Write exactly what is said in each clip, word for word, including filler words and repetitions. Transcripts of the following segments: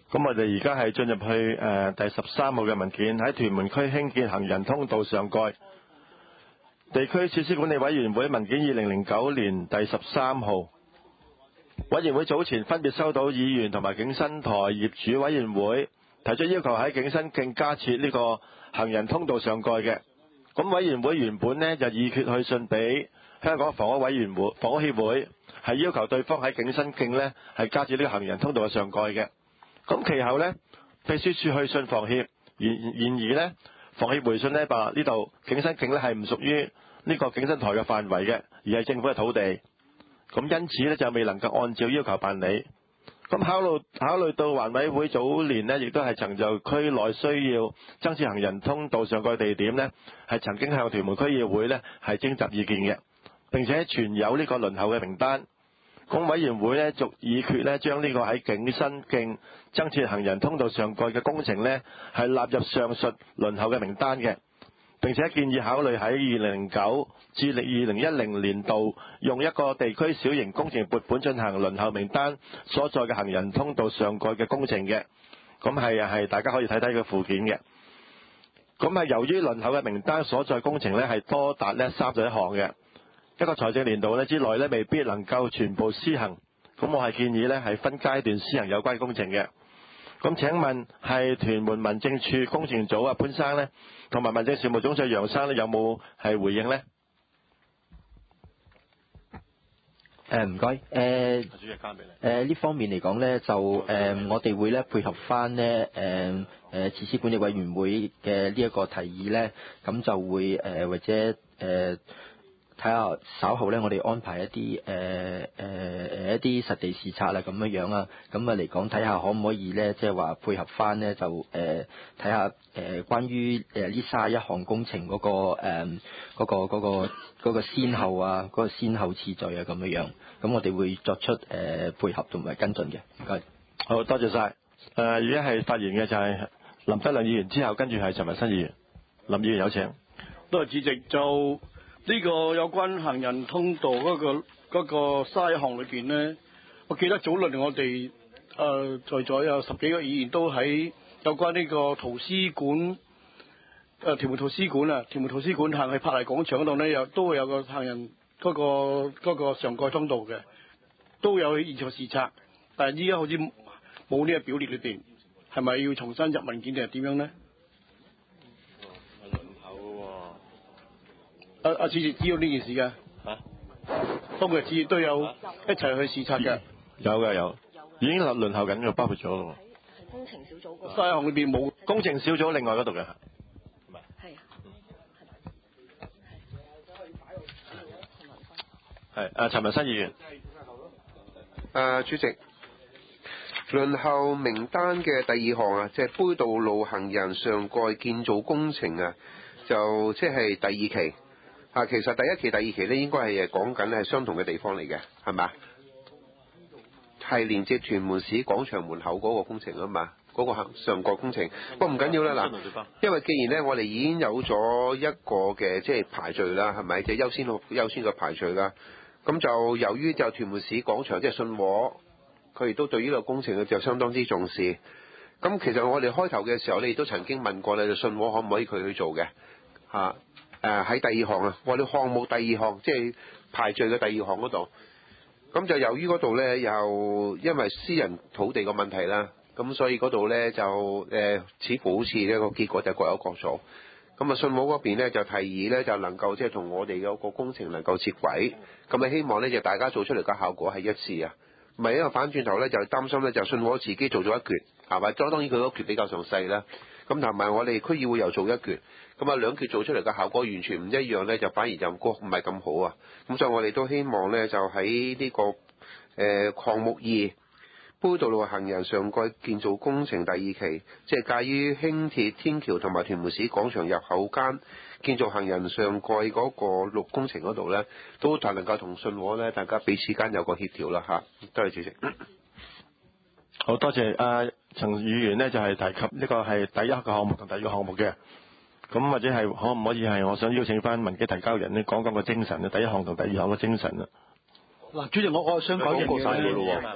咁我哋而家係進入去誒、呃、第十三號嘅文件，喺屯門區興建行人通道上蓋。地區設施管理委員會文件二零零九年第十三號。委員會早前分別收到議員同埋景新台業主委員會提出要求喺景新徑加設呢個行人通道上蓋嘅。咁委員會原本呢就議決去信俾香港房屋委員會房屋協會，係要求對方喺景新徑呢係加設呢個行人通道嘅上蓋嘅。咁其後呢，秘書處去信房協，然然而呢，房協回信呢話呢度景新徑呢係唔屬於呢個景新台嘅範圍嘅，而係政府嘅土地。咁因此呢，就未能夠按照要求辦理。咁考慮考慮到環委會早年呢，亦都係曾就區內需要增設行人通道上蓋地點呢，係曾經向屯門區議會呢係徵集意見嘅，並且存有呢個輪候嘅名單。咁委員會呢，逐議決呢，將呢個喺景新徑增設行人通道上蓋嘅工程呢，係納入上述輪候嘅名單嘅，並且建議考慮喺二零零九至二零一零年度用一個地區小型工程撥款進行輪候名單所在嘅行人通道上蓋嘅工程嘅。咁係係大家可以睇睇個附件嘅。咁係由於輪候嘅名單所在工程呢，係多達呢三十一項嘅。一個財政年度咧之內咧，未必能夠全部施行。咁我係建議咧係分階段施行有關工程嘅。咁請問係屯門民政處工程組啊潘生咧，同埋民政事務總署楊生咧，有冇係回應咧？ 誒唔該，誒主席交俾你。 誒呢方面嚟講咧，就誒、呃、我哋會咧配合翻咧誒誒設施管理委員會嘅呢一個提議咧，咁就會誒、呃、或者誒。呃睇下稍後咧，我哋安排一啲誒誒誒一啲實地視察啦，咁樣樣啊，咁啊嚟講睇下可唔可以咧，即係話配合翻咧，就誒睇下誒關於誒呢卅一項工程嗰、嗰個誒嗰、呃嗰個嗰、嗰個嗰個先後啊，嗰、嗰個先後次序啊，咁樣樣，咁我哋會作出誒、呃、配合同埋跟進嘅。唔該， 好多謝晒。誒而家係發言嘅就係林德亮議員，之後跟住係陳文新議員。林議員有請。 多謝主席。就呢個有關行人通道嗰、嗰個嗰、嗰個卅一項裏邊呢，我記得早輪我哋誒、呃、在座有十幾個議員都喺有關呢個圖書館誒屯門圖書館啊，屯門圖書館行去柏麗廣場嗰度呢，有都會有個行人嗰、嗰個嗰、嗰個上蓋通道嘅，都有現場視察，但係依家好似冇呢個表列裏邊，係咪要重新入文件定係點樣呢？阿阿主席知道呢件事嘅嚇，當日主都有一齊去視察嘅。 有嘅有，已經輪輪候緊嘅，包括咗咯。 工程小組嗰卅一項裏邊冇工程小組另外嗰度嘅。 係係啊，陳文新議員。 誒主席，輪候名單嘅第二項啊，即係杯渡路行人上蓋建造工程啊，就即係第二期。啊，其實第一期、第二期咧，應該係誒講緊係相同嘅地方嚟嘅，係嘛？係連接屯門市廣場門口嗰個工程啊嘛，嗰、嗰個行上蓋工程。不過唔緊要啦，嗱，因為既然咧我哋已經有咗一個嘅即係排序啦，係咪？即係優先優先嘅排序啦。咁就由於就屯門市廣場即係信和，佢亦都對呢個工程嘅就相當之重視。咁其實我哋開頭嘅時候咧，亦都曾經問過你就信和可唔可以佢去做嘅嚇？誒、呃、喺第二項啊，我哋項目第二項即係排序嘅第二項嗰度，咁就由於嗰度呢，又因為私人土地個問題啦，咁所以嗰度呢，就誒、呃、似乎好似呢個結果就各有各做。咁啊信和嗰邊呢就提議呢，就能夠即係同我哋嗰個工程能夠接軌，咁啊希望呢，就大家做出嚟嘅效果係一致啊，唔係因為反轉頭呢，就擔心呢，就信和自己做咗一橛，係咪？當然佢嗰橛比較上細啦，咁同埋我哋區議會又做一橛。咁啊，兩橛做出嚟嘅效果完全唔一樣咧，就反而就唔係咁好啊！咁所以我哋都希望咧，就喺呢、這個誒、呃、項目二杯渡路行人上蓋建造工程第二期，即係介於輕鐵天橋同埋屯門市廣場入口間建造行人上蓋嗰個陸工程嗰度咧，都就能夠同信和咧，大家彼此間有個協調啦嚇。多謝主席。 好多謝阿、呃、陳議員呢，就係、是、提及呢個係第一個項目同第二個項目嘅。咁或者係可唔可以係我想邀請翻文件提交人咧，講講個精神啊，第一項同第二項嘅精神啊。 嗱，主席我我想講一樣嘢咧，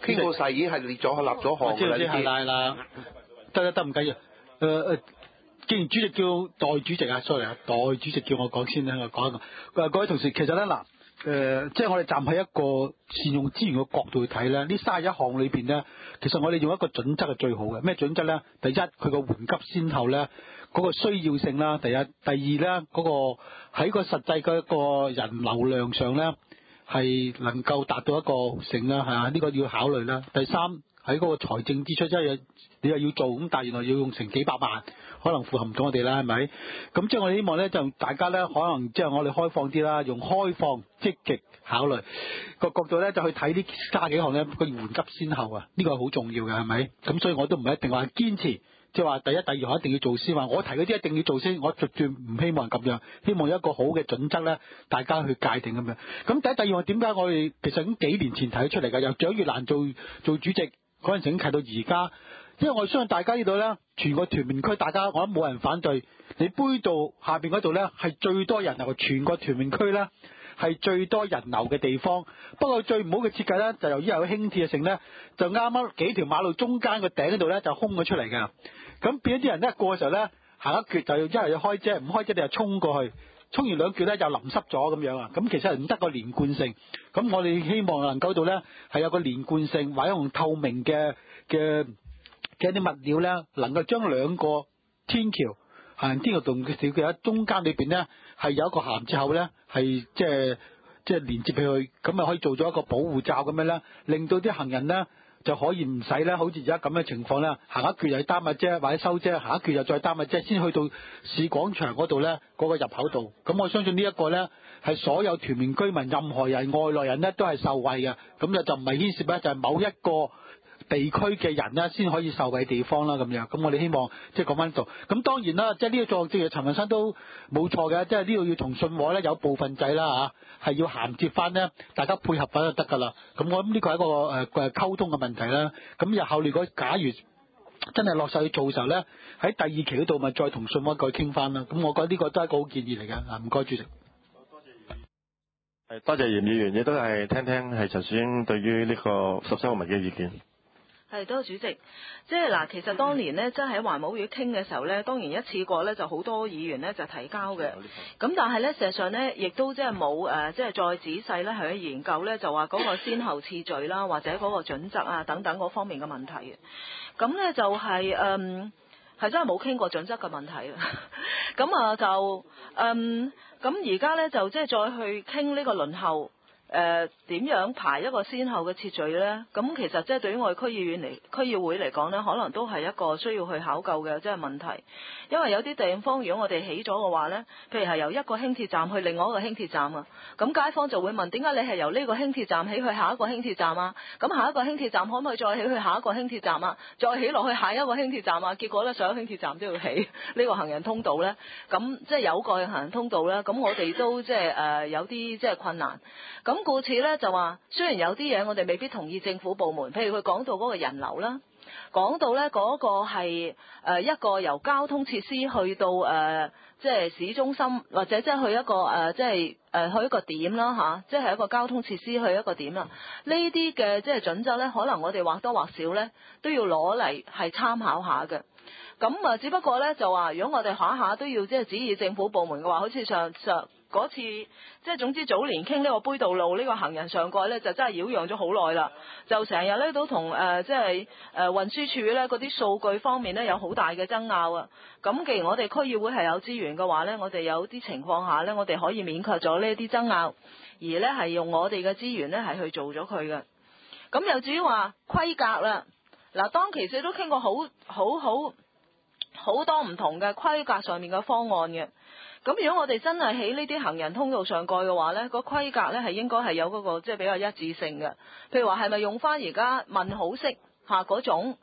傾過晒，已經係列咗立咗項㗎啦。 知係啦係啦，得得得唔緊要。誒、呃、誒，既然主席叫代主席啊 ，sorry 啊，代主席叫我講先啦，我講一個。各位同事，其實咧嗱，誒、呃，即係我哋站喺一個善用資源嘅角度去睇咧，呢三十一項裏邊咧，其實我哋用一個準則係最好嘅。咩準則咧？第一，佢個緩急先後咧，嗰、那個需要性啦。第一，第二咧，嗰、那個喺個實際嘅一個人流量上咧，係能夠達到一個成啦，係啊，呢個要考慮啦。第三，喺嗰個財政支出，即係你又要做，咁但係原來要用成幾百萬，可能符合唔到我哋啦，係咪？咁即係我哋希望咧，就大家咧，可能即係我哋開放啲啦，用開放積極考慮個角度咧，就去睇呢卅幾項咧個緩急先後啊，呢個係好重要嘅，係咪？咁所以我都唔係一定話堅持，即係話第一、第二項一定要做先，話我提嗰啲一定要做先，我絕對唔希望咁樣，希望有一個好嘅準則咧，大家去界定咁樣。咁第一、第二項點解我哋其實已經幾年前提咗出嚟㗎？由蔣月蘭做做主席嗰陣時已經提到而家。因為我相信大家呢度咧，全個屯門區大家我諗冇人反對，你杯道下邊嗰度咧係最多人流，全個屯門區咧係最多人流嘅地方。不過最唔好嘅設計咧，就由於有輕鐵嘅成咧，就啱啱幾條馬路中間個頂嗰度咧就空咗出嚟嘅。咁變咗啲人咧過嘅時候咧，行一橛就要一係要開遮，唔開遮你就衝過去，衝完兩橛咧就淋濕咗咁樣啊。咁其實係唔得個連貫性。咁我哋希望能夠到咧係有個連貫性，或者用透明嘅嘅。嘅啲物料咧，能夠將兩個天橋行人天橋同嘅小橋喺中間裏邊咧，係有一個銜接口咧，係即係即係連接起去，咁啊可以做咗一個保護罩咁樣咧，令到啲行人咧就可以唔使咧，好似而家咁嘅情況咧，行一橛又擔物遮，或者收遮，行一橛又再擔物遮，先去到市廣場嗰度咧嗰個入口度。咁我相信呢一個咧係所有屯門居民、任何人、外來人咧都係受惠嘅。咁就就唔係牽涉咧，就係某一個地區嘅人咧先可以受惠地方啦，咁樣。咁我哋希望即係講翻度。咁當然啦，即係呢個作用，正如陳文生都冇錯嘅，即係呢度要同信和咧有部分制啦嚇，係要銜接翻咧，大家配合翻就得㗎啦。咁我諗呢個係一個誒誒溝通嘅問題啦。咁日後如果假如真係落實去做嘅時候咧，喺第二期嗰度咪再同信和再傾翻啦。咁我覺得呢個都係一個好建議嚟嘅。啊，唔該主席。 係多謝嚴議員，亦都係聽聽係陳樹英對於呢個十三號文嘅意見。 係多謝主席，即係嗱，其實當年呢，即係喺環保會傾嘅時候呢，當然一次過呢就好多議員呢就提交嘅，咁但係呢，事實上呢，亦都即係冇誒，即係再仔細呢去研究呢，就話嗰個先後次序啦，或者嗰個準則啊等等嗰方面嘅問題嘅，咁呢就係、是、嗯係真係冇傾過準則嘅問題啊，咁啊就嗯咁而家呢，就即係再去傾呢個輪候。誒、呃、點樣排一個先後嘅次序呢？咁其實即係對於我哋區議員嚟、區議會嚟講呢，可能都係一個需要去考究嘅即係問題。因為有啲地方如果我哋起咗嘅話呢，譬如係由一個輕鐵站去另外一個輕鐵站啊，咁街坊就會問點解你係由呢個輕鐵站起去下一個輕鐵站啊？咁下一個輕鐵站可唔可以再起去下一個輕鐵站啊？再起落去下一個輕鐵站啊？結果呢，上輕鐵站都要起呢個行人通道呢。咁即係有個行人通道呢，咁我哋都即係誒有啲即係困難。咁故此咧就話，雖然有啲嘢我哋未必同意政府部門，譬如佢講到嗰個人流啦，講到咧嗰個係誒一個由交通設施去到誒即係市中心，或者即係去一個誒即係誒去一個點啦嚇，即係一個交通設施去一個點啦。呢啲嘅即係準則咧，可能我哋或多或少咧都要攞嚟係參考下嘅。咁啊，只不過咧就話，如果我哋下下都要即係指意政府部門嘅話，好似上上。嗰次即係總之早年傾呢個杯渡路呢個行人上蓋呢，就真係擾攘咗好耐啦，就成日呢都同誒即係誒運輸署呢嗰啲數據方面呢有好大嘅爭拗啊。咁既然我哋區議會係有資源嘅話呢，我哋有啲情況下呢，我哋可以免卻咗呢啲爭拗，而呢係用我哋嘅資源呢係去做咗佢嘅。咁又至於話規格啦，嗱當其時都傾過好好好好多唔同嘅規格上面嘅方案嘅。咁如果我哋真係喺呢啲行人通道上蓋嘅話呢，個規格呢係應該係有嗰個即係比較一致性嘅。譬如話係咪用翻而家問號式嚇嗰種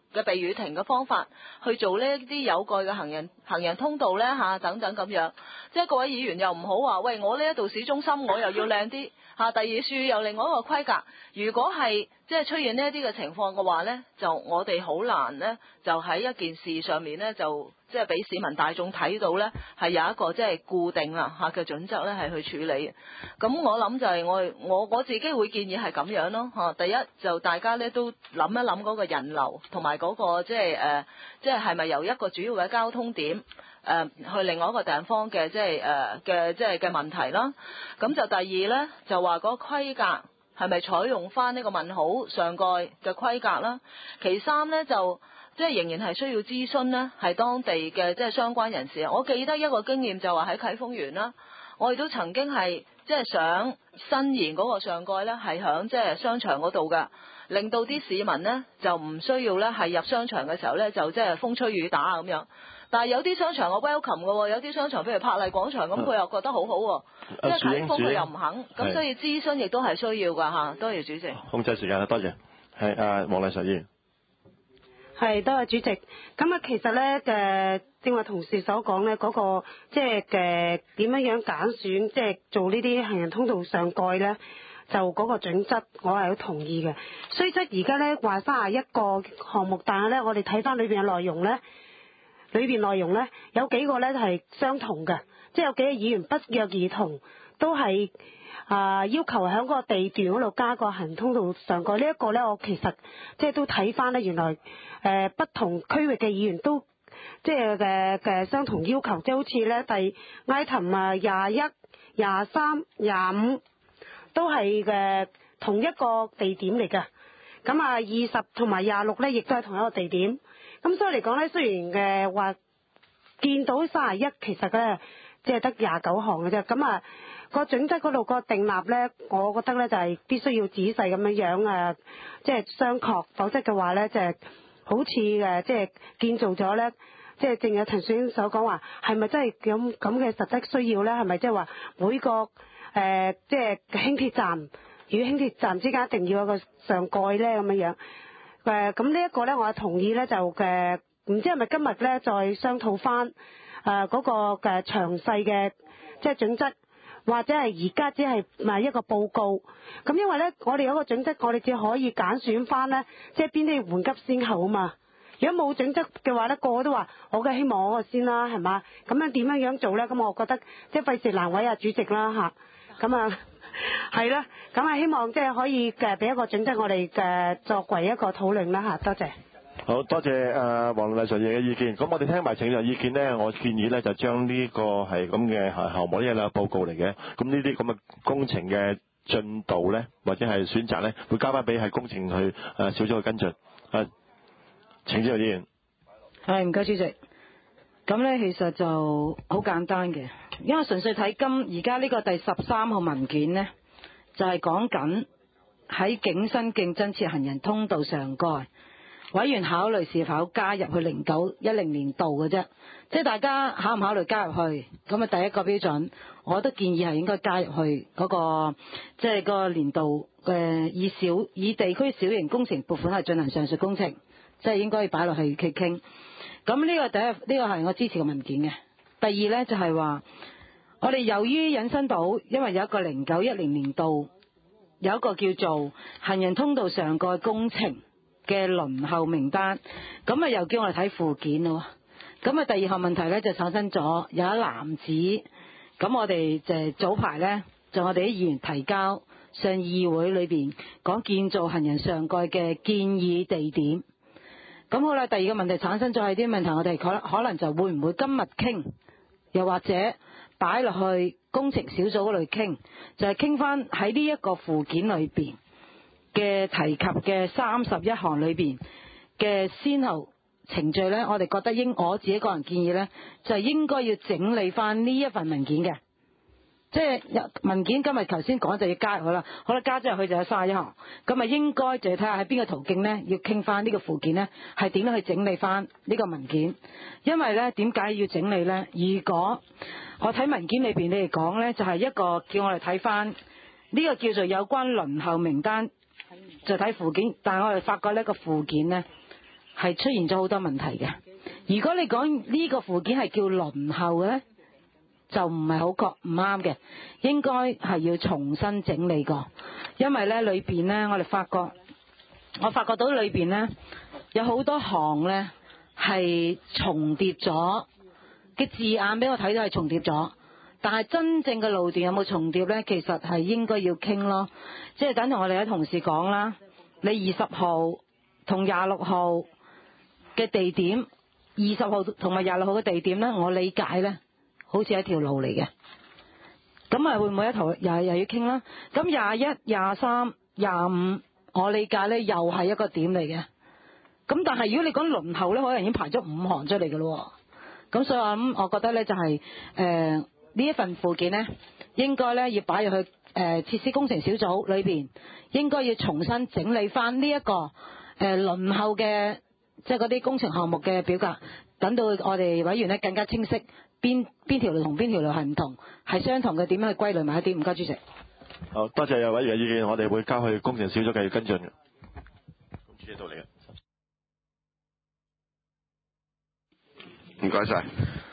嘅避雨亭嘅方法去做呢一啲有蓋嘅行人行人通道咧嚇等等咁樣，即係各位議員又唔好話喂，我呢一度市中心我又要靚啲嚇，第二處又另外一個規格。如果係即係出現呢一啲嘅情況嘅話咧，就我哋好難咧，就喺一件事上面咧就。即係俾市民大眾睇到呢，係有一個即係固定啦嚇嘅準則呢，係去處理。咁我諗就係我我我自己會建議係咁樣咯嚇。第一就大家呢都諗一諗嗰個人流同埋嗰個即係誒，即係係咪由一個主要嘅交通點誒、呃、去另外一個地方嘅即係誒嘅即係嘅問題啦。咁就第二呢，就話嗰個規格係咪採用翻呢個問號上蓋嘅規格啦？其三呢，就。即係仍然係需要諮詢呢係當地嘅即係相關人士。我記得一個經驗就話喺啟豐園啦，我亦都曾經係即係想伸延嗰個上蓋呢係響即係商場嗰度㗎，令到啲市民呢就唔需要呢係入商場嘅時候呢就即係風吹雨打咁樣。但係有啲商場我 welcome 嘅喎，有啲商場譬如柏麗廣場咁，佢又覺得好好喎，即係啟豐佢又唔肯，咁所以諮詢亦都係需要㗎嚇。多謝主席。 控制時間啦，多謝。係啊，黃麗嫦議員。 係，多謝主席。咁啊，其實咧誒，正話同事所講咧，嗰個即係嘅點樣樣揀選，即係做呢啲行人通道上蓋咧，就嗰個準則，我係好同意嘅。雖則而家咧話三十一個項目，但係咧我哋睇翻裏邊嘅內容咧，裏邊內容咧有幾個咧係相同嘅，即係有幾個議員不約而同都係。啊！要求喺嗰個地段嗰度加個行人通道上蓋，呢一個呢，我其實即係都睇翻呢，原來誒、呃、不同區域嘅議員都即係嘅嘅相同要求，即係好似呢第 item 啊廿一、廿三、廿五都係嘅同一個地點嚟嘅。咁啊二十同埋廿六呢，亦都係同一個地點。咁所以嚟講呢，雖然嘅話見到三十一，其實呢，即係得廿九項嘅啫。咁啊〜個準則嗰度個定立呢，我覺得呢就係必須要仔細咁樣樣誒，即係商榷，否則嘅話呢，就係好似誒即係建造咗呢，即係正如陳樹英所講話，係咪真係咁咁嘅實質需要呢？係咪即係話每個誒即係輕鐵站與輕鐵站之間一定要有個上蓋呢？咁樣樣誒？咁呢一個呢，我係同意呢，就嘅，唔知係咪今日呢，再商討翻誒嗰個嘅詳細嘅即係準則。或者係而家只係咪一個報告咁，因為呢，我哋有個準則，我哋只可以揀選翻呢，即係邊啲緩急先後啊嘛。如果冇準則嘅話呢，個個都話我嘅希望我個先啦，係嘛？咁樣點樣樣做呢？咁我覺得即係費事難為啊主席啦嚇。咁啊係啦，咁啊希望即係可以嘅俾一個準則，我哋嘅作為一個討論啦嚇。多謝。 好多謝誒黃麗嫦議員嘅意見。咁我哋聽埋請人意見呢，我建議呢就將呢個係咁嘅項目，呢個報告嚟嘅。咁呢啲咁嘅工程嘅進度呢，或者係選擇呢，會交翻俾係工程去誒小組去跟進。誒，請之後議員。 係，唔該主席。咁呢其實就好簡單嘅，因為純粹睇今而家呢個第十三號文件呢，就係講緊喺景新競爭設行人通道上蓋。委員考慮是否加入去零九一零年度嘅啫，即係大家考唔考慮加入去？咁啊第一個標準，我都建議係應該加入去嗰、那個即係、就是、個年度嘅以小以地區小型工程撥款係進行上述工程，即係應該要擺落去傾傾。咁呢個第一呢、這個係我支持嘅文件嘅。第二呢，就係、是、話，我哋由於引申到，因為有一個零九一零年度有一個叫做行人通道上蓋工程嘅輪候名單，咁啊又叫我哋睇附件咯。咁啊第二項問題咧就產生咗有一籃子，咁我哋就早排咧就我哋啲議員提交上議會裏邊講建造行人上蓋嘅建議地點。咁好啦，第二個問題產生咗係啲問題，我哋可可能就會唔會今日傾，又或者擺落去工程小組嗰度傾，就係傾翻喺呢一個附件裏邊嘅提及嘅三十一項裏邊嘅先後程序呢，我哋覺得應我自己個人建議呢，就係應該要整理翻呢一份文件嘅，即係文件今日頭先講就要加入去啦，好啦，加咗入去就有三十一項，咁啊應該就要睇下喺邊個途徑呢，要傾翻呢個附件呢，係點樣去整理翻呢個文件，因為呢點解要整理呢？如果我睇文件裏邊你哋講呢，就係一個叫我哋睇翻呢個叫做有關輪候名單。就睇附件，但係我哋發覺呢個附件呢係出現咗好多問題嘅。如果你講呢個附件係叫輪候嘅咧，就唔係好確唔啱嘅，應該係要重新整理過，因為咧裏邊咧我哋發覺，我發覺到裏邊咧有好多行咧係重疊咗嘅字眼，俾我睇到係重疊咗，但係真正嘅路段有冇重疊咧？其實係應該要傾咯，即係等同我哋啲同事講啦，你二十號同廿六號嘅地點，二十號同埋廿六號嘅地點咧，我理解咧好似係一條路嚟嘅，咁啊會唔會一頭又又要傾啦？咁廿一、廿三、廿五，我理解咧又係一個點嚟嘅。咁但係如果你講輪候咧，可能已經排咗五行出嚟嘅咯。咁所以我諗，我覺得咧就係誒呢一份附件咧，應該咧要擺入去誒、呃、設施工程小組裏邊，應該要重新整理翻呢一個誒、呃、輪候嘅即係嗰啲工程項目嘅表格，等到我哋委員咧更加清晰。邊邊條路同邊條路係唔同，係相同嘅，點樣去歸類埋一啲？唔該，主席。 好多謝有委員嘅意見，我哋會交去工程小組繼續跟進嘅。公主喺度嚟嘅。 唔該晒。